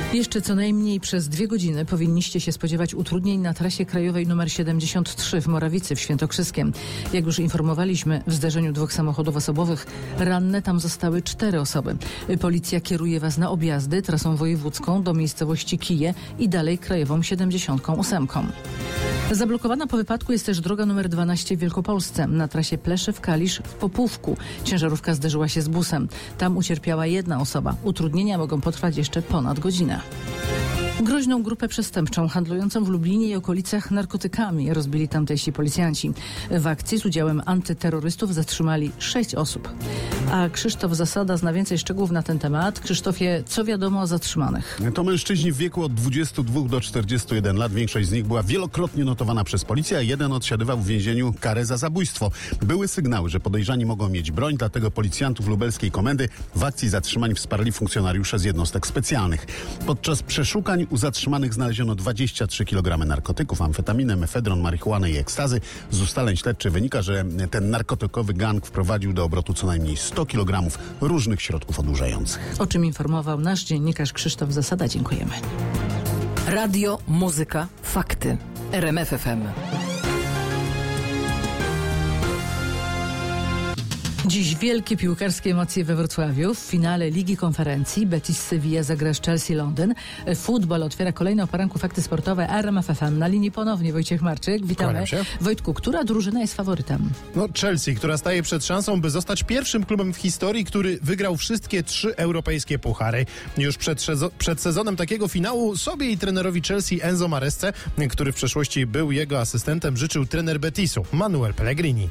Jeszcze co najmniej przez 2 godziny powinniście się spodziewać utrudnień na trasie krajowej nr 73 w Morawicy w Świętokrzyskiem. Jak już informowaliśmy, w zderzeniu 2 samochodów osobowych ranne tam zostały 4 osoby. Policja kieruje Was na objazdy trasą wojewódzką do miejscowości Kije i dalej krajową 78. Zablokowana po wypadku jest też droga nr 12 w Wielkopolsce. Na trasie Pleszew-Kalisz w Popówku ciężarówka zderzyła się z busem. Tam ucierpiała 1 osoba. Utrudnienia mogą potrwać jeszcze ponad godzinę. Groźną grupę przestępczą handlującą w Lublinie i okolicach narkotykami rozbili tamtejsi policjanci. W akcji z udziałem antyterrorystów zatrzymali 6 osób. A Krzysztof Zasada zna więcej szczegółów na ten temat. Krzysztofie, co wiadomo o zatrzymanych? To mężczyźni w wieku od 22 do 41 lat. Większość z nich była wielokrotnie notowana przez policję, a jeden odsiadywał w więzieniu karę za zabójstwo. Były sygnały, że podejrzani mogą mieć broń, dlatego policjantów lubelskiej komendy w akcji zatrzymań wsparli funkcjonariusze z jednostek specjalnych. Podczas przeszukań u zatrzymanych znaleziono 23 kg narkotyków, amfetaminę, mefedron, marihuanę i ekstazy. Z ustaleń śledczych wynika, że ten narkotykowy gang wprowadził do obrotu co najmniej 100 kg różnych środków odurzających. O czym informował nasz dziennikarz Krzysztof Zasada. Dziękujemy. Radio, muzyka, fakty. RMF FM. Dziś wielkie piłkarskie emocje we Wrocławiu. W finale Ligi Konferencji Betis Sevilla zagra z Chelsea Londyn. Futbol otwiera kolejne o poranku fakty sportowe RMF FM. Na linii ponownie Wojciech Marczyk. Witamy. Wojtku, która drużyna jest faworytem? Chelsea, która staje przed szansą, by zostać pierwszym klubem w historii, który wygrał wszystkie 3 europejskie puchary. Już przed sezonem takiego finału sobie i trenerowi Chelsea Enzo Maresce, który w przeszłości był jego asystentem, życzył trener Betisu Manuel Pellegrini.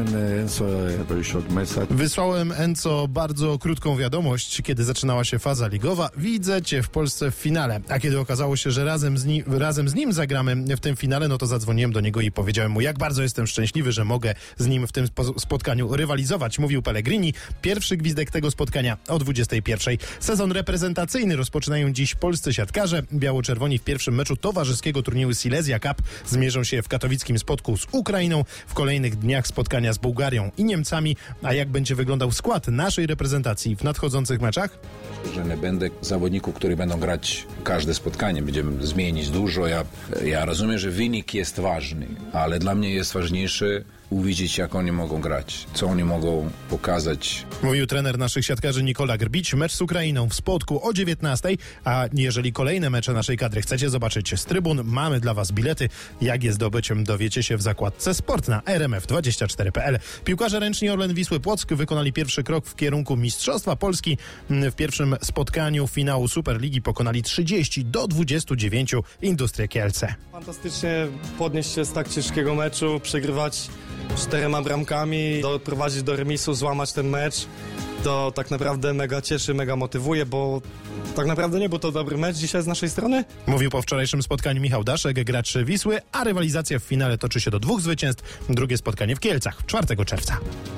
Wysłałem Enzo bardzo krótką wiadomość, kiedy zaczynała się faza ligowa. Widzę Cię w Polsce w finale. A kiedy okazało się, że razem z nim zagramy w tym finale, no to zadzwoniłem do niego i powiedziałem mu, jak bardzo jestem szczęśliwy, że mogę z nim w tym spotkaniu rywalizować, mówił Pellegrini. Pierwszy gwizdek tego spotkania o 21. Sezon reprezentacyjny rozpoczynają dziś polscy siatkarze. Biało-czerwoni w pierwszym meczu towarzyskiego turnieju Silesia Cup zmierzą się w katowickim spotku z Ukrainą. W kolejnych dniach spotkania z Bułgarią i Niemcami. A jak będzie wyglądał skład naszej reprezentacji w nadchodzących meczach? Że nie będę zawodników, którzy będą grać każde spotkanie. Będziemy zmienić dużo. Ja rozumiem, że wynik jest ważny, ale dla mnie jest ważniejsze uwidzieć, jak oni mogą grać, co oni mogą pokazać. Mówił trener naszych siatkarzy Nikola Grbić. Mecz z Ukrainą w Spodku o 19. A jeżeli kolejne mecze naszej kadry chcecie zobaczyć z trybun, mamy dla Was bilety. Jak je zdobyć, dowiecie się w zakładce Sport na rmf24.pl. Piłkarze ręczni Orlen Wisły Płock wykonali pierwszy krok w kierunku Mistrzostwa Polski. W pierwszym spotkaniu finału Superligi pokonali 30-29 Industrię Kielce. Fantastycznie podnieść się z tak ciężkiego meczu, przegrywać 4 bramkami, doprowadzić do remisu, złamać ten mecz. To tak naprawdę mega cieszy, mega motywuje, bo tak naprawdę nie był to dobry mecz dzisiaj z naszej strony. Mówił po wczorajszym spotkaniu Michał Daszek, gracz Wisły, a rywalizacja w finale toczy się do 2 zwycięstw. Drugie spotkanie w Kielcach 4 czerwca.